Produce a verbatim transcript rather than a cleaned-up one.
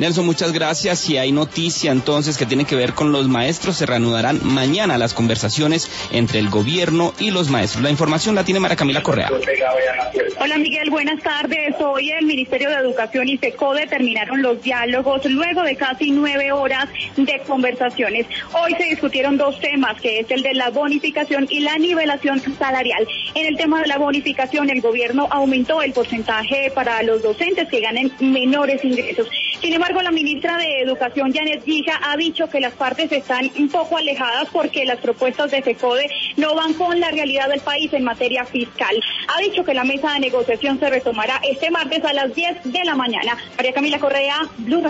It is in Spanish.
Nelson, muchas gracias. Y hay noticia entonces que tiene que ver con los maestros. Se reanudarán mañana las conversaciones entre el gobierno y los maestros. La información la tiene Mara Camila Correa. Hola Miguel, buenas tardes. Hoy el Ministerio de Educación y FECODE terminaron los diálogos luego de casi nueve horas de conversaciones. Hoy se discutieron dos temas, que es el de la bonificación y la nivelación salarial. En el tema de la bonificación, el gobierno aumentó el porcentaje para los docentes que ganen menores ingresos. Sin embargo, la ministra de Educación, Janet Guija, ha dicho que las partes están un poco alejadas porque las propuestas de FECODE no van con la realidad del país en materia fiscal. Ha dicho que la mesa de negociación se retomará este martes a las diez de la mañana. María Camila Correa, Blue.